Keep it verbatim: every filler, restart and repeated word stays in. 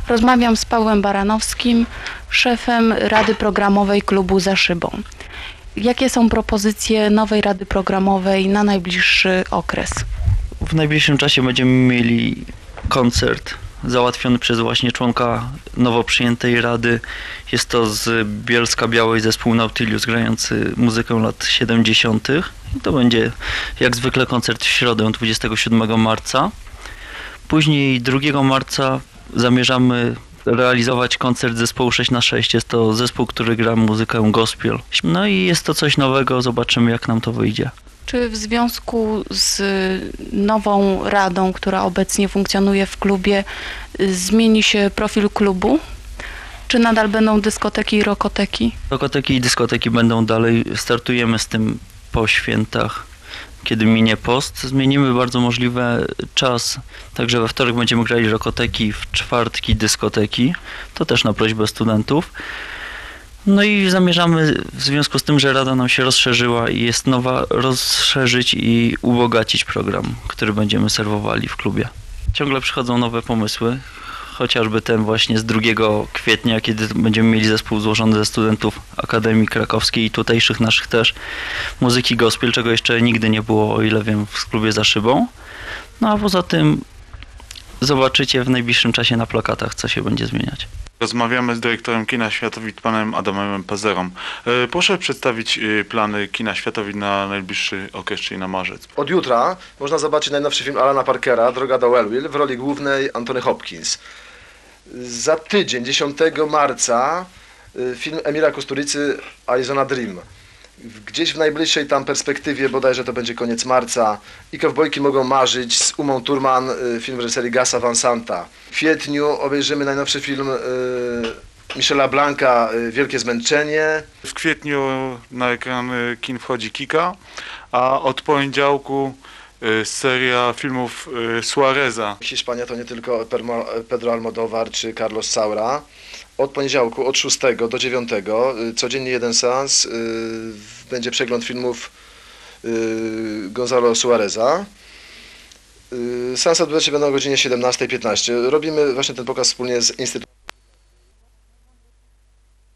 Rozmawiam z Pawłem Baranowskim, szefem Rady Programowej Klubu Za Szybą. Jakie są propozycje nowej Rady Programowej na najbliższy okres? W najbliższym czasie będziemy mieli koncert załatwiony przez właśnie członka nowo przyjętej Rady. Jest to z Bielska-Białej zespół Nautilus grający muzykę lat siedemdziesiątych. I to będzie jak zwykle koncert w środę dwudziestego siódmego marca. Później drugiego marca zamierzamy realizować koncert zespołu sześć na sześć. Jest to zespół, który gra muzykę gospel. No i jest to coś nowego, zobaczymy jak nam to wyjdzie. Czy w związku z nową radą, która obecnie funkcjonuje w klubie, zmieni się profil klubu? Czy nadal będą dyskoteki i rokoteki? Rokoteki i dyskoteki będą dalej. Startujemy z tym po świętach, kiedy minie post. Zmienimy bardzo możliwe czas, także we wtorek będziemy grali rokoteki, w czwartki dyskoteki. To też na prośbę studentów. No i zamierzamy w związku z tym, że Rada nam się rozszerzyła i jest nowa, rozszerzyć i ubogacić program, który będziemy serwowali w klubie. Ciągle przychodzą nowe pomysły, chociażby ten właśnie z drugiego kwietnia, kiedy będziemy mieli zespół złożony ze studentów Akademii Krakowskiej i tutejszych naszych też muzyki gospel, czego jeszcze nigdy nie było, o ile wiem, w klubie Za Szybą. No a poza tym zobaczycie w najbliższym czasie na plakatach, co się będzie zmieniać. Rozmawiamy z dyrektorem Kina Światowit, panem Adamem Pazerą. Proszę przedstawić plany Kina Światowit na najbliższy okres, czyli na marzec. Od jutra można zobaczyć najnowszy film Alana Parkera, Droga do Wellville, w roli głównej Anthony Hopkins. Za tydzień, dziesiątego marca, film Emila Kusturicy Arizona Dream. Gdzieś w najbliższej tam perspektywie, bodajże to będzie koniec marca, i kowbojki mogą marzyć z Umą Thurman, film w reżyserii Gasa Van Santa. W kwietniu obejrzymy najnowszy film y, Michela Blanca, y, Wielkie Zmęczenie. W kwietniu na ekran kin wchodzi Kika, a od poniedziałku y, seria filmów y, Suareza. Hiszpania to nie tylko Pedro Almodóvar czy Carlos Saura. Od poniedziałku, od szóstego do dziewiątego, codziennie jeden seans, yy, będzie przegląd filmów yy, Gonzalo Suareza. Yy, seanse odbywać się będą o godzinie siedemnastej piętnaście. Robimy właśnie ten pokaz wspólnie z Instytutem